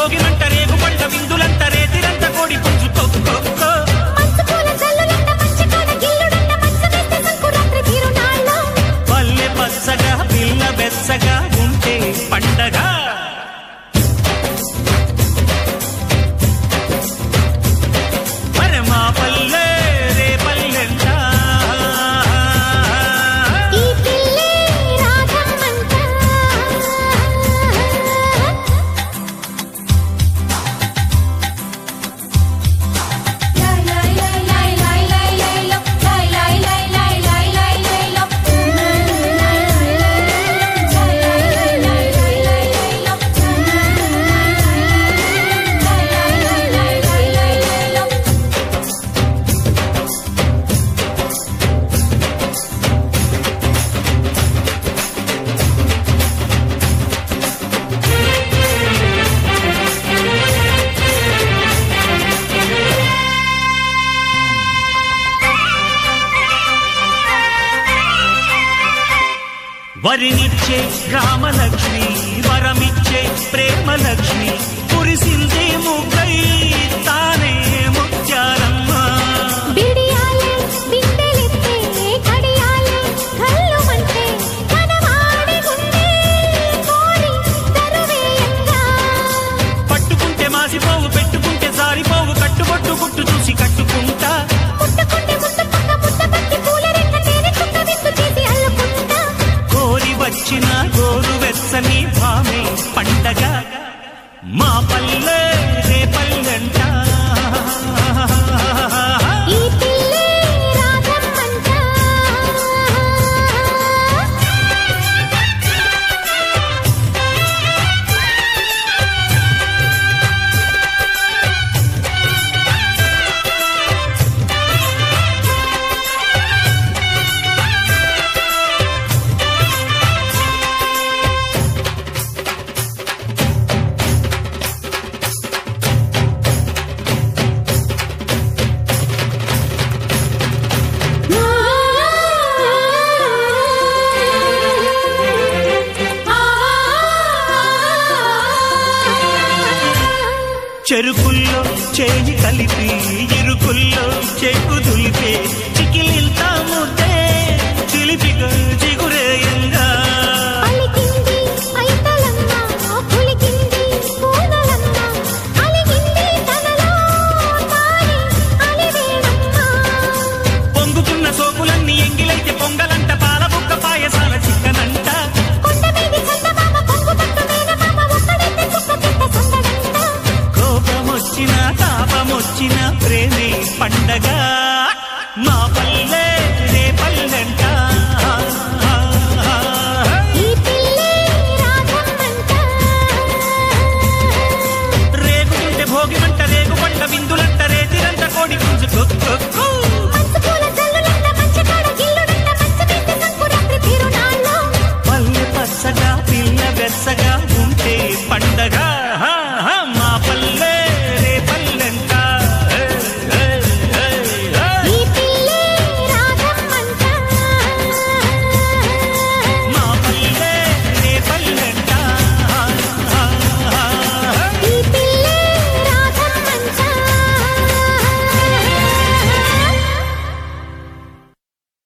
భోగిమంట రేగు పంట విందులంత రేతిరంత కోడి పుంజు కొక్కో పల్లె పచ్చగా పిల్ల బెచ్చగా ఉంటే పండగ వరినిచ్చే గ్రామలక్ష్మి వరమిచ్చే ప్రేమలక్ష్మి కురిసిందే ముగ్గై తానే ముత్యాలమ్మ పట్టుకుంటే మాసిపోవు పెట్టుకుంటే జారిపోవు కట్టుబొట్టు గుట్టు చూసి కట్టుకుంటా వచ్చిన గోరు వెచ్చని భామే పండగ మా పల్లె రే పల్లెంట చెరుకుల్లో చేయి కలిపి ఇరుకుల్లో చెక్కు దులిపే చికిలింతా ముద్దే చిలిపిగా చిగురేయంగా పొంగుతున్న సోకులన్నీ ఎంగిలైతే పొంగలంట పాలబుక్క పాయసాల చిక్కనంట తాపమొచ్చిన ప్రేమే పండగ